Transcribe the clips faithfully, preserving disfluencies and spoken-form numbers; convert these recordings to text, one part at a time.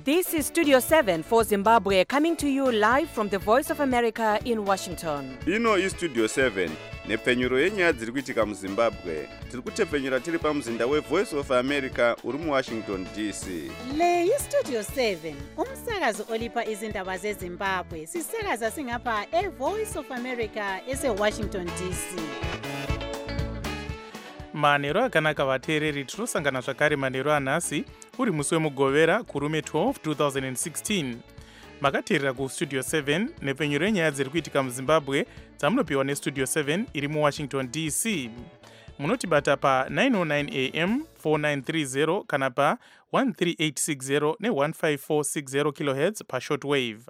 This is Studio seven for Zimbabwe, coming to you live from the Voice of America in Washington. Ino is Studio seven, nepfenyuro yenyaya dziri kuitika muZimbabwe. Tiri kutepfenyura tiri pamuzinda weVoice of America uri muWashington D C. Le iStudio seven, umsakazo olipa izindaba zeZimbabwe. Sisakaza singapha eVoice of America eseWashington D C. manheru akanaka vateereri, tinosangana zvakare manheru anhasi uri musi wemugovera kurume twelve twenty sixteen. makateerera kustudio seven nepfenyuro yenyaya dziri kuitika muZimbabwe dzamunopiwa nestudio seven iri muWashington D C. munotibata pa nine oh nine a m four nine three zero kana pa one three eight six zero ne one five four six zero kilohertz pa shortwave.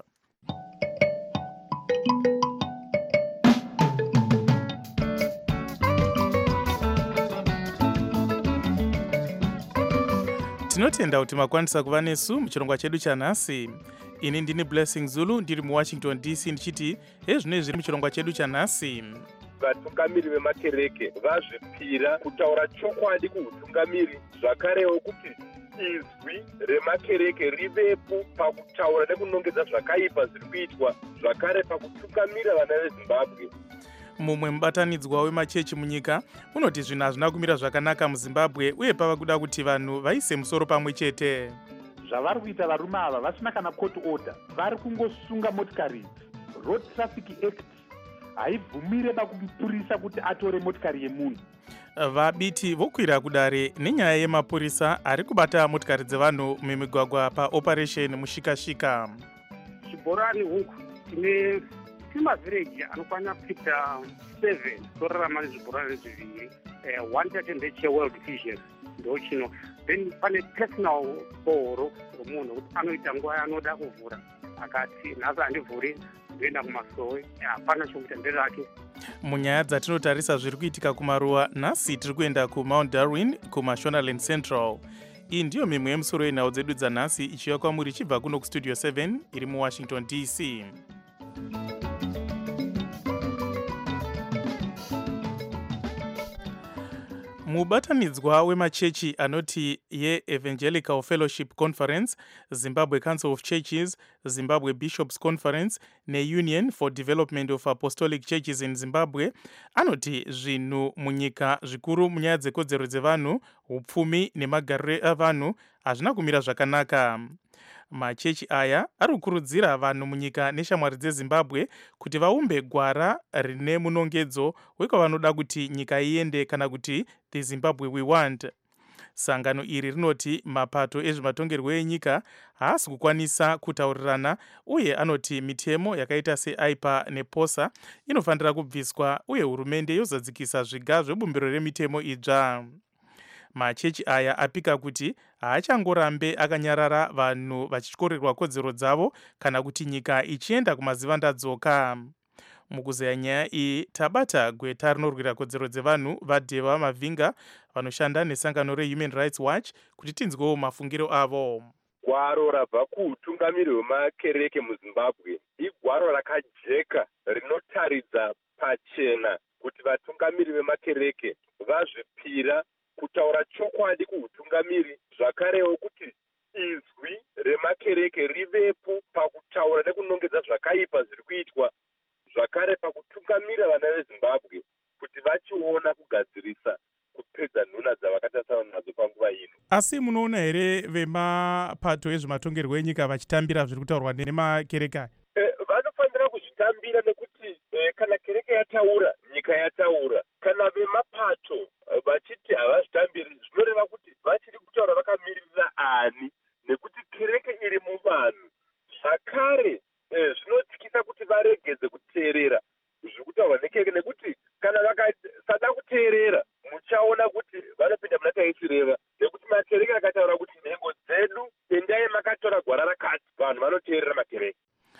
tinotenda kuti makwanisa kuva nesu muchirongwa chedu chanhasi. ini ndini Blessing Zulu ndiri muWashington D C ndichiti hezvino zviri muchirongwa chedu chanhasi. vatungamiri vemakereke vazvipira kutaura chokwadi kuutungamiri, zvakarewo kuti izwi remakereke rivepo pakutaura nekunongedza zvakaipa zviri kuitwa, zvakare pakutungamira vana veZimbabwe. mumwe mubatanidzwa wemachechi munyika unoti zvinhu hazvina kumira zvakanaka muZimbabwe uye pava kuda kuti vanhu vaise musoro pamwe chete. zvavari kuita varume ava vasina kana court order, vari kungosunga motikari. Road Traffic Act haibvumire pakupurisa kuti atore motikari yemunhu. vabiti vokwira kudare nenyaya yemapurisa ari kubata motikari dzevanhu mumigwagwa paoperation mushikashika. chibhorani huku tine timavhireji anokwana kuita seven torarama nezvibhorani zviviri, one thirty ndecheworld vision ndo chino, then pane personal bohoro romunhu kuti anoita nguva yaanoda kuvhura, akati nhasi handivhuri ndoenda kumasowe, hapana chokuita nderake. munyaya dzatinotarisa zviri kuitika kumaruwa nhasi tiri kuenda kumount Darwin kumashonaland central. iyi ndiyo mimwe yemusoro yenhau dzedu dzanhasi ichiuya kwamuri ichibva kuno kustudio seven iri muWashington D C. mubatanidzwa wemachechi anoti yeEvangelical Fellowship Conference, Zimbabwe Council of Churches, Zimbabwe Bishops Conference neUnion for Development of Apostolic Churches in Zimbabwe anoti zvinhu munyika zvikuru munyaya dzekodzero dzevanhu, upfumi nemagariro avanhu hazvina kumira zvakanaka. machechi aya ari kukurudzira vanhu munyika neshamwari dzeZimbabwe kuti vaumbe gwara rine munongedzo wekavanoda kuti nyika iende kana kuti the Zimbabwe we want. sangano iri rinoti mapato ezvematongerwo enyika haasi kukwanisa kutaurirana uye anoti mitemo yakaita seaipa neposa inofanira kubviswa uye hurumende yozadzikisa zviga zvebumbiro remitemo idzva. machechi aya apika kuti haachangorambe akanyarara vanhu vachityorerwa kodzero dzavo kana kuti nyika ichienda kumazivandadzoka. mukuzeya nyaya iyi tabata gweta rinorwira kodzero dzevanhu vaDheva Mavhinga vanoshanda nesangano reHuman Rights Watch kuti tinzwewo mafungiro avo. gwaro rabva kuutungamiri hwemakereke muZimbabwe igwaro rakajeka rinotaridza pachena kuti vatungamiri vemakereke vazvipira kutaura chokwadi kuutungamiri, zvakarewo kuti izwi remakereke rivepo pakutaura nekunongedza zvakaipa zviri kuitwa, zvakare pakutungamira vana veZimbabwe kuti vachiona kugadzirisa kupedza nhuna dzavakatasana nadzo panguva ino. asi munoona here vemapato ezvematongerwo enyika vachitambira zviri kutaurwa nemakereke aya? E, vanofanira kuzvitambira nekuti e, kana kereke yataura nyika yataura. Kana vemapato vachiti havazvitambiri zvinoreva kuti vachiri kutaura vakamirira ani, nekuti kereke iri muvanhu. zvakare e, zvinotsikisa kuti varegedze kuteerera zviri kutaurwa nekereke, nekuti kana vakasada kuteerera muchaona kuti vanopinda muna taisireva, nekuti makereke akataura kuti nhengo dzedu endai makatora gwara rakati, vanhu vanoteerera makereke.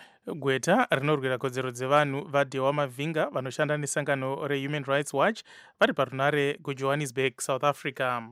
gweta rinorwira kodzero dzevanhu vaDheva Mavhinga vanoshanda nesangano reHuman Rights Watch vari parunare kuJohannesburg, South Africa.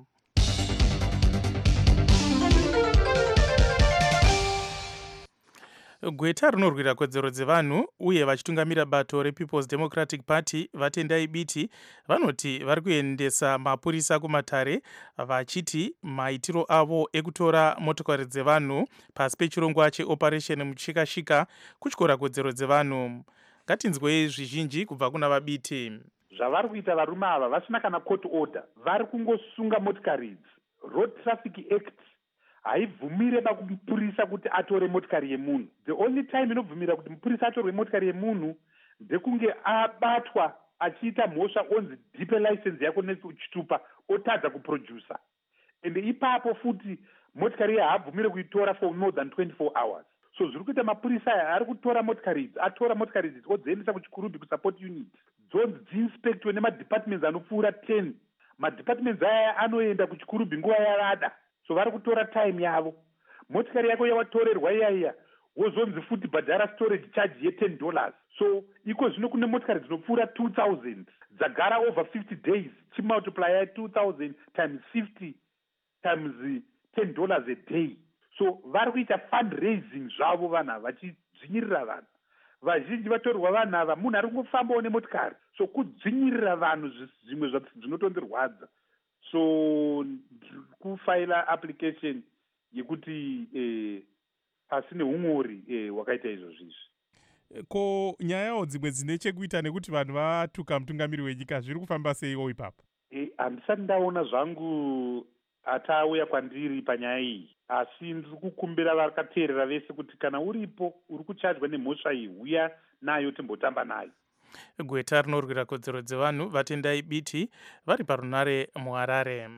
Gweta rinorwira kodzero dzevanhu uye vachitungamira bato rePeople's Democratic Party vatendai biti vanoti vari kuendesa mapurisa kumatare vachiti maitiro avo ekutora motokari dzevanhu pasi pechirongwa cheoperation muchikashika kutyora kodzero dzevanhu. Ngatinzwei zvizhinji kubva kuna vabiti. Zvavari kuita varume ava vasina kana court order, vari kungosunga motikari idzi. Road Traffic Act haibvumire pakupurisa kuti atore motikari yemunhu. The only time inobvumira kuti mupurisa atorwe motikari yemunhu ndekunge abatwa achiita mhosva onzi dipe license yako nechitupa otadza kuproducer. Ende ipapo futi motikari iyi haabvumire kuitora for more than twenty-four hours. So zviri kuita mapurisa aya ari kutora motikari idzi, atora motikari idzi odziendesa kuchikurubhi kusupport unit. Dzonzi dziinspectwe nemadepartments anopfuura ten. Madepartments aya anoenda kuchikurubhi nguva yavada. So vari kutora time yavo. Motikari yako yawatorerwa iyaiya wozonzi futi bhadhara storage charge ye ten dollars. So iko zvino kune motikari dzinopfuura two thousand dzagara over fifty days. Chimultiply two thousand times fifty times ten dollars a day. So vari kuita fundraising zvavo vanhu ava vachidzvinyirira vanhu. Vazhinji vatorwa vanhu ava munhu ari kungofambawo nemotikari. So kudzvinyirira vanhu zvimwe zvinotondirwadza. So kufaila application yekuti eh, pasine umori eh, wakaita izvo zvizvi. Ko nyayawo dzimwe dzine chekuita nekuti vanhu vatuka mutungamiri wenyika zviri kufamba seiwo ipapo? Eh, handisati ndaona zvangu atauya kwandiri panyaya iyi, asi ndiri kukumbira vakateerera vese kuti kana uripo uri kuchajwa nemhosva iyi uya nayo timbotamba nayo. Gweta rinorwira kodzero dzevanhu vatendai biti vari parunare muHarare.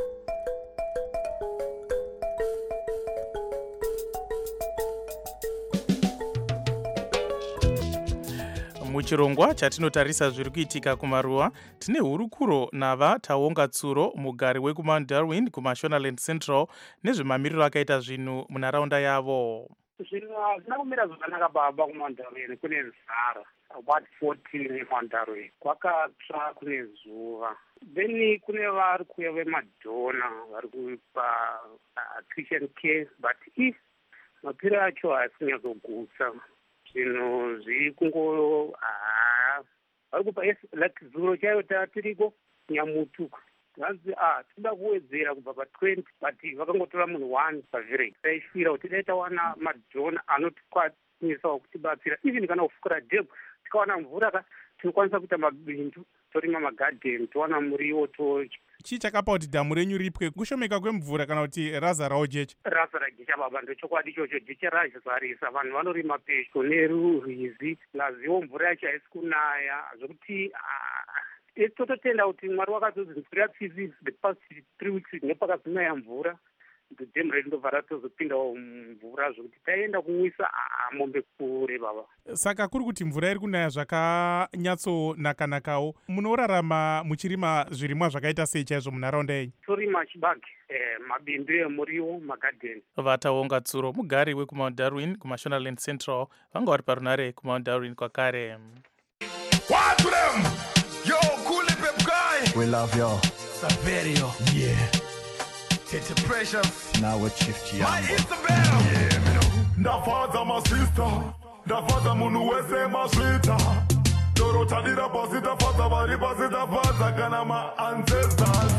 Muchirongwa chatinotarisa zviri kuitika kumaruwa tine hurukuro nava Taonga Tsuro, mugari wekuMount Darwin kuMashonaland Central, nezvemamiriro akaita zvinhu munharaunda yavo. Zvinhu hazvina kumira zvakanaka baba kuMount Darwin, kune nzara about fourteen neMount Darwin, kwakatsva kune zuva. Then kune vari kuya vemadhona vari kupa Christian care, but if mapiri acho hasinyadzogutsa zvinhu zviri kungo vari kupa like zuro chaiyo tatiriko Nyamutuku vanzi ah tinoda kuwedzera kubva patwenty but vakangotora munhu one pavillage. Taifira kuti dai tawana madhona anotikwanisawo kutibatsira even kana kufukura dhepu tikawana mvura tinokwanisa kuita mabindu torima magadheni towana muriwo to. Chii chakapa kuti dhamu renyu ripwe? Kushomeka kwemvura kana kuti razarawo jecha? Razara jecha baba, ndochokwadi ichocho, jecha razarisa. Vanhu vanorima pedyo nerwizi, laziwo mvura yacho haisi kunaya zvokuti tototenda kuti Mwari wakatodzi mvura yapfisi the past three weeks nepakazinaya mvura dhemu redu ndobva ratozopindawo mvura zvokuti taenda kumwisa mombe kure baba. Saka kuri kuti mvura iri kunaya zvakanyatsonakanakawo, munorarama muchirima zvirimwa zvakaita sei chaizvo munharaunda yenyu? Torima chibage, eh, mabindu emuriwo, magadheni. Vataonga Tsuro, mugari wekuMount Darwin kuMashonaland Central, vanga vari parunare kuMount Darwin kwakare. What to them? Yo, cool pep guy. We love you. Saverio. Yeah. It's a precious. Now we're Chief Giambo. My Isabel. Yeah, me know. Ndafaza my sister. Ndafaza munu wese my sweeter. Doro tadira pasita faza bari pasita faza kana my ancestors.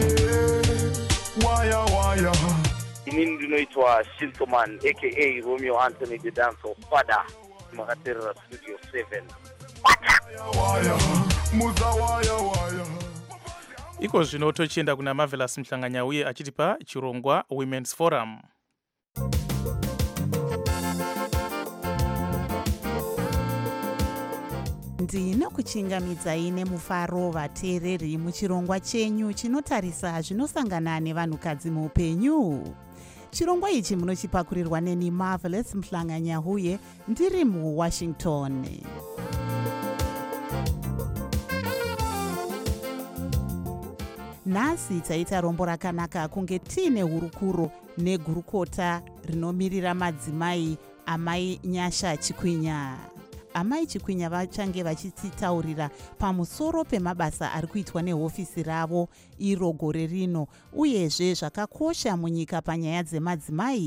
Yeah. Waya waya. Inini ndinoitwa Shintoman aka Romeo Anthony the Dancer Father. Makaterera Studio seven. Waya waya. Muza waya waya. Iko zvino tochienda kuna Marvelous Mhlanganya uye achitipa chirongwa Women's Forum. Ndinokuchingamidzai nemufaro vateereri muchirongwa chenyu chinotarisa zvinosangana nevanhukadzi muupenyu. Chirongwa ichi munochipakurirwa neni Marvelous Mhlanganya uye ndiri muWashington. Nhasi taita rombo rakanaka kunge tiine hurukuro negurukota rinomirira madzimai Amai Nyasha Chikwinya. Amai Chikwinya vachange vachititaurira pamusoro pemabasa ari kuitwa nehofisi ravo iro gore rino uyezve zvakakosha munyika panyaya dzemadzimai.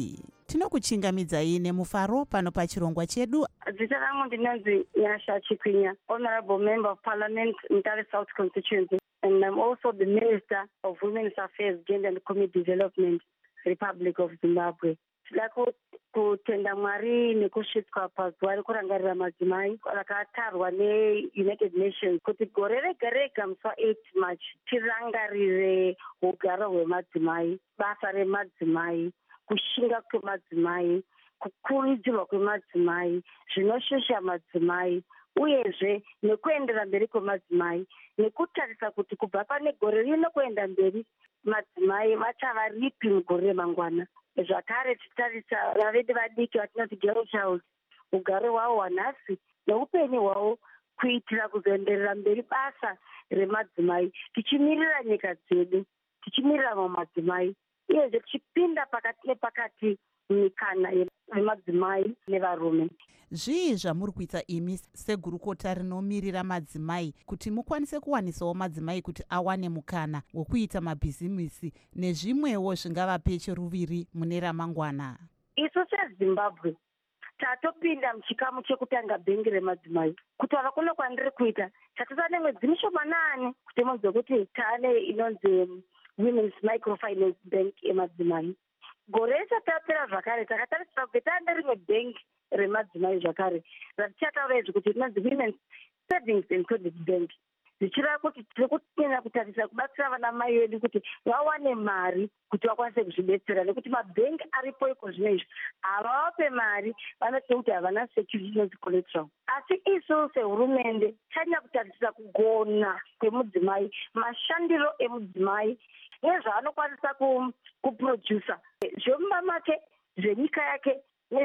Tinokuchingamidzai nemufaro pano pachirongwa chedu. Zita rangu ndinonzi Nyasha Chikwinya, Honorable Member of Parliament, Mutare South Constituency, and I'm also the Minister of Women's Affairs, Gender and Community Development, Republic of Zimbabwe. Tinoda kutenda Mwari nekusvitswa pazuva rekurangarira madzimai rakatarwa neUnited Nations kuti gore rega rega musi wa-eight March tirangarire ugaro hwemadzimai, basa remadzimai, kushinga kwemadzimai, kukurudzirwa kwemadzimai, zvinoshusha madzimai, uyezve nekuendera mberi kwemadzimai, nekutarisa kuti kubva pane gore rino kuenda mberi madzimai vachava ripi mugore remangwana. Zvakare titarisa vavedu vadiki vatinoti girl child, ugaro hwavo hwanhasi neupenyu hwavo kuitira kuzoenderera mberi basa remadzimai, tichimirira nyika dzedu, tichimirira mamadzimai, uyezve tichipinda pakati nepakati mikana yemadzimai nevarume. Zvii zvamuri kuita imi segurukota rinomirira madzimai kuti mukwanise kuwanisawo madzimai kuti awane mukana wokuita mabhizimisi nezvimwewo zvingavape cheruviri mune ramangwana? Isu seZimbabwe tatopinda muchikamu chekutanga bhengi remadzimai. Kutaura kuno kwandiri kuita tatisa nemwedzi mishomanani kuti muzive kuti taane inonzi Women's Microfinance Bank emadzimai. Gore risatapera zvakare takatarisira kuti taane rimwe bhengi remadzimai zvakare ratichataura izvi kuti rinonzi Women's Savings and Credit Bank, zvichireva kuti tiri kunyanya kutarisa kubatsira vana mai vedu kuti vawane mari kuti vakwanise kuzvidetsera, nekuti mabhengi aripo iko zvino izvi havavape mari, vanoti kuti havana security inonzi collateral. Asi isu sehurumende tanyanya kutarisira kugona kwemudzimai, mashandiro emudzimai nezvaanokwanisa kuprodusa zvemumba make, zvenyika yake,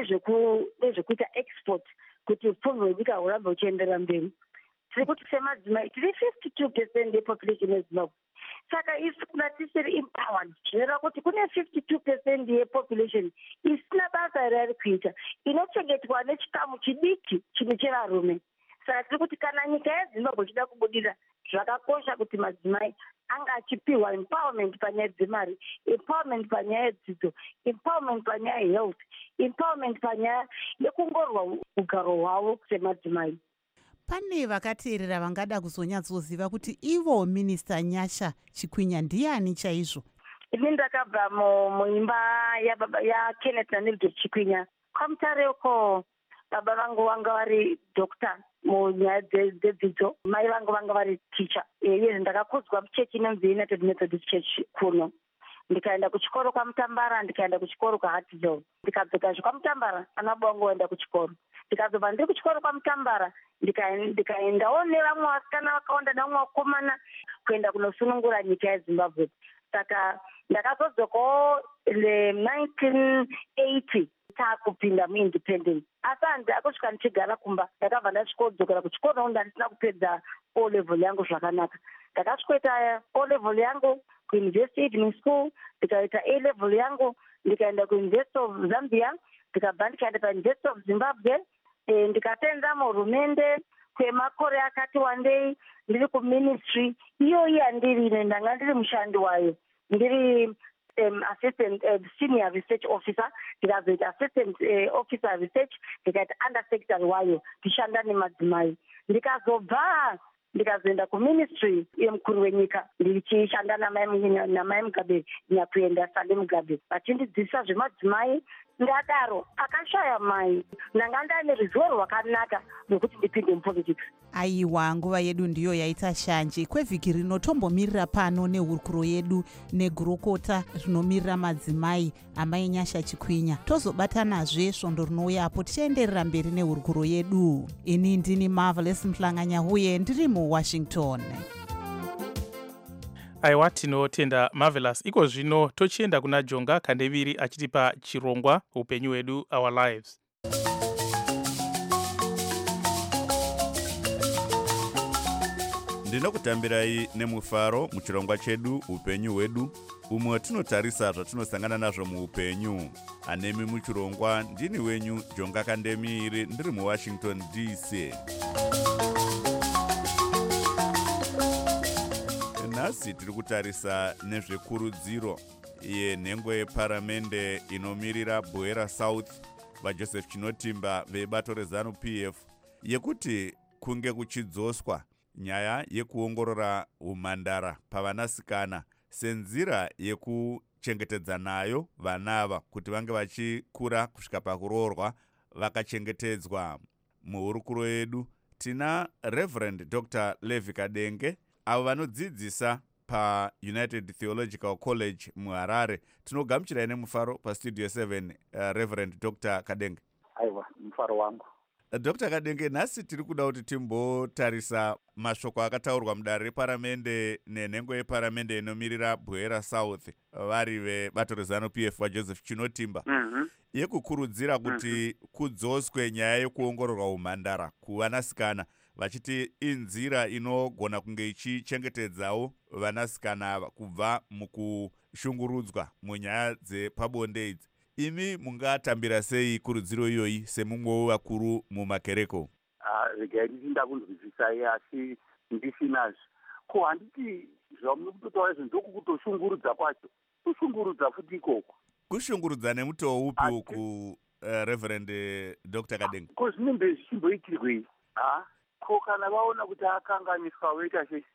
nezvekuita export kuti upfumi hwenyika hurambe huchienderera mberi. Tiri kuti semadzimai tiri fifty-two percent yepopulation yeZimbabwe. Saka isu kuna tisiri empowered, zvinoreva kuti kune fifty-two percent yepopulation isina basa rari kuita, inochengetwa nechikamu chidiki chimwe chevarume. Saka tiri kuti kana nyika yeZimbabwe ichida kubudirira, zvakakosha kuti madzimai anga achipiwa empowerment panyaya dzemari, empowerment panyaya yedzidzo, empowerment panyaya yehealth, empowerment panyaya yekungorwa ugaro hwavo semadzimai. Pane vakateerera vangada kuzonyatsoziva kuti ivo Minista Nyasha Chikwinya ndiani chaizvo? Ini ndakabva muimba yababa yaKenneth naNilde Chikwinya. Kwamutare uko baba vangu vanga vari doctor munyaya dzedzidzo, mai vangu vanga vari teacher. Iye ndakakudzwa muchechi inonzi United Methodist Church kuno. Ndikaenda kuchikoro kwaMutambara, ndikaenda kuchikoro kwaHartfield. Ndikadzokazve kwaMutambara, ana bongo waenda kuchikoro. Ndikazobva ndiri kuchikoro kwaMutambara, ndikaendawo nevamwe vasikana vakawanda nevamwe vakomana kuenda kunosunungura nyika yeZimbabwe. Saka ndakazodzokawo nineteen eighty taakupinda muindependence. Asi handida kusvika ndichigara kumba, ndakabva ndasvikodzokera kuchikoro ndandisina kupedza O level yangu zvakanaka. Ndakasvikoita O level yangu kuUniversity Evening School, ndikaita A level yangu, ndikaenda kuUniversity of Zambia, ndikabva ndikaenda paUniversity of Zimbabwe, ndikatenza muhurumende kwemakore akati wandei, ndiri kuministry iyoyi yandiri ine, ndanga ndiri mushandi wayo, ndiri um, assistant uh, senior research officer, ndikazoita assistant uh, officer research, ndikaita under secretary wayo, ndishanda nemadzimai. Ndikazobva ndikazoenda kuministry yemukuru wenyika, ndichishanda namai Mugabe Nyakuenda Sande Mugabe, vachindidzidzisa zvemadzimai. Ndadaro akashaya mai, ndanga ndane ruzivo rwakanaka rwekuti ndipinde mupolitics. Aiwa, nguva yedu ndiyo yaita shanje. Kwevhiki rino tombomirira pano nehurukuro yedu negurukota rinomirira madzimai amai Nyasha Chikwinya. Tozobatanazve svondo rinouyapo tichaenderera mberi nehurukuro yedu. Ini ndini Marvelous Mhlanganya-Huye, ndiri muWashington. Aiwa, tinotenda Marvelous. Iko zvino tochienda kuna Jonga Kandeviri achitipa chirongwa upenyu hwedu, our lives. Ndinokutambirai nemufaro muchirongwa chedu upenyu hwedu, umwe tinotarisa zvatinosangana nazvo muupenyu. Anemi muchirongwa ndini wenyu Jonga Kandemiri, ndiri muWashington D C. Nhasi tiri kutarisa nezvekurudziro. yenhengo yeparamende inomirira Bwera South vaJoseph Chinotimba vebato rezanu P F yekuti kunge kuchidzoswa nyaya yekuongorora umhandara pavanasikana senzira yekuchengetedza nayo vanava kuti vange vachikura kusvika pakuroorwa vakachengetedzwa. Muhurukuro yedu tina Reverend Doctor Levi Kadenge avo vanodzidzisa paUnited Theological College muHarare. Tinogamuchirai nemufaro pastudio seven, uh, Reverend Doctor Kadenge. Aiwa, mufaro wangu. Doctor Kadenge, nhasi tiri kuda kuti timbotarisa mashoko akataurwa mudare reparamende nenhengo yeparamende inomirira Bwera South vari vebato rezanu P F vaJoseph Chinotimba mm-hmm. yekukurudzira kuti mm-hmm. kudzoswe nyaya yekuongororwa umhandara kuvanasikana vachiti inzira inogona kunge ichichengetedzawo vanasikana ava kubva mukushungurudzwa munyaya dzepabonde idzi. Imi mungatambira sei kurudziro iyoyi semumwe wevakuru mumakereko? Regai ndinda kunzwisisai asi ndisinazvo. Ko handiti zvamuno kutotaura izvo ndokukutoshungurudza kwacho. Kushungurudza futi ikoko. Kushungurudza nemutoo upi uku, uh, Reverend Doctor Kadenge? Ko zvinenge zvichimboitirwei? Ah, ko kana vaona kuti akanganiswa voita sei?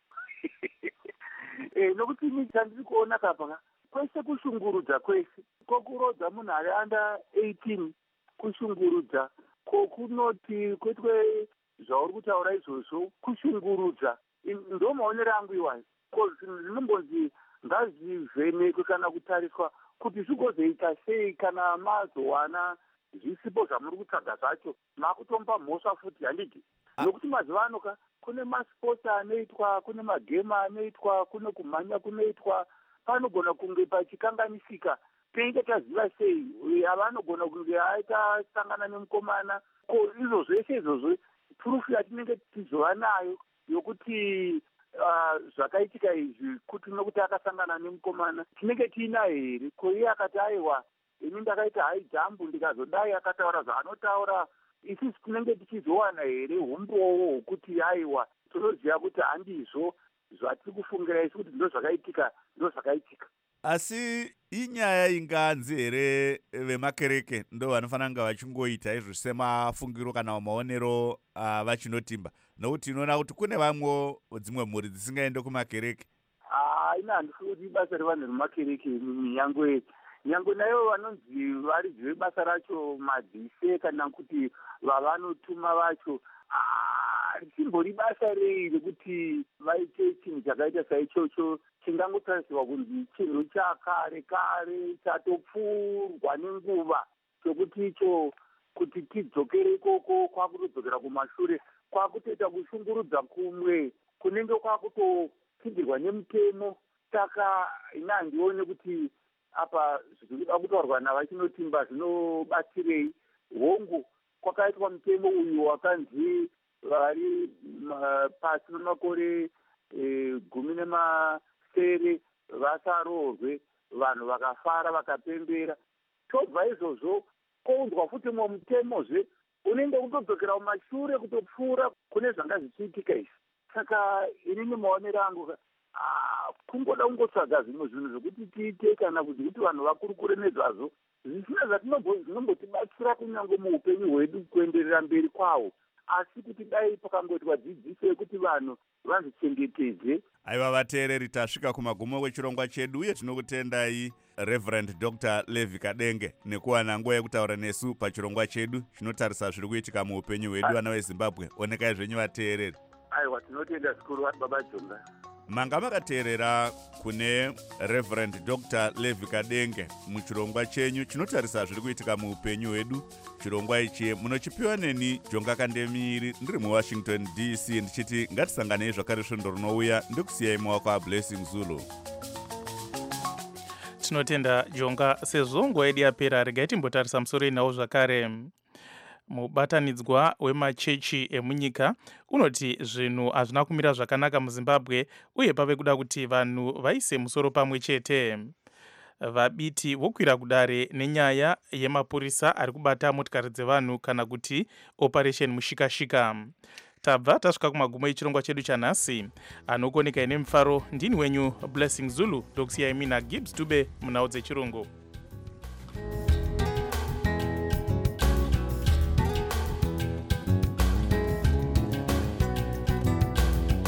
Eh, nokuti ini chandiri kuona kapa kwese kushungurudza kwese kokurodza munhu ari under eighteen kushungurudza kokunoti kwetwe zvauri kutaura izvozvo kushungurudza ndo maonero angu iwayo ko zvinombonzi ngazvivhenekwe kana kutariswa kuti zvigozoita sei kana mazowana zvisipo zvamuri kutsvaga zvacho makutomba mhosva futi handiti nokuti mazuva ano ka kune masports anoitwa kune magame anoitwa kune kumhanya kunoitwa panogona kunge pachikanganisika teinge taziva sei avanogona kunge aita sangana nemukomana ko izvo zvese izvozvo purufu yatinenge tichizova nayo yokuti uh, zvakaitika izvi kuti nokuti akasangana nemukomana tinenge tiinayo here ko iye akati aiwa ini ndakaita hai jambu ndikazodai akataura zvaanotaura isisi tinenge tichizowana here umbowo hwokuti aiwa tonoziva kuti handizvo zvatiri kufungira isi kuti ndo zvakaitika ndo zvakaitika. Asi inyaya inganzi here vemakereke ndo vanofanira kunge vachingoita izvo semafungiro kana maonero uh, vachinotimba nokuti inoona kuti kune vamwe dzimwe mhuri dzisingaende kumakereke? Ah, ina handifungi kuti basa revanhu vemakereke nyangwe nyangwe nayo vanonzi varidzi vebasa racho madzise kana kuti vavanotuma vacho richimbori basa rei rekuti vaite chinhu chakaita saichocho chingangotarisirwa kunzi chinhu chakare kare chatopfuurwa nenguva chokuti icho kuti tidzokere ikoko kwakutodzokera kumashure kwakutoita kushungurudza kumwe kunenge kwakutopindirwa nemutemo. Saka ina handione kuti apa zvinoda kutaurwa navachinotimba zvinobatsirei. Hongu kwakaitwa mutemo uyu wakanzi vari pasi pemakore gumi nemasere vasarohwe vanhu vakafara vakapembera. Tobva izvozvo kounzwa futi mumwe mutemozve unenge kutodzokera kumashure kutopfuura kune zvanga zvichiitika izvi. Saka inini maonero angu kungoda kungotsvaga zvimwe zvinhu zvokuti tiite kana kuti kuti vanhu vakurukure nezvazvo zvisina zvatinozvinombotibatsira kunyange muupenyu hwedu kuenderera mberi kwawo, asi kuti dai pakangoitwa dzidziso yekuti vanhu vazvichengetedze. Aiwa vateereri, tasvika kumagumo kwechirongwa chedu uye tinokutendai Reverend Doctor Levi Kadenge nekuwana nguva yekutaura nesu pachirongwa chedu chinotarisa zviri kuitika muupenyu hwedu vana veZimbabwe. Onekai zvenyu vateereri. Aiwa tinotenda zvikuru vati baba Jonga. Manga makateerera kune Reverend Doctor Levi Kadenge muchirongwa chenyu chinotarisa zviri kuitika muupenyu hwedu. Chirongwa ichi munochipiwa neni Jonga Kandemiri ndiri muWashington D C ndichiti ngatisanganei zvakare svondo rinouya ndokusiyai muwako aBlessing Zulu. Tinotenda Jonga. Sezvo nguva yedu yapera, regai timbotarisa musoro inawo zvakare. Mubatanidzwa wemachechi emunyika unoti zvinhu hazvina kumira zvakanaka muZimbabwe uye pave kuda kuti vanhu vaise musoro pamwe chete. Vabiti vokwira kudare nenyaya yemapurisa ari kubata motikari dzevanhu kana kuti Operation Mushikashika. tabva tasvika kumagumo echirongwa chedu chanhasi. Anokoneka ine mufaro ndini wenyu Blessing Zulu, ndokusiyai mina Gibbs Dube munhau dzechirungu.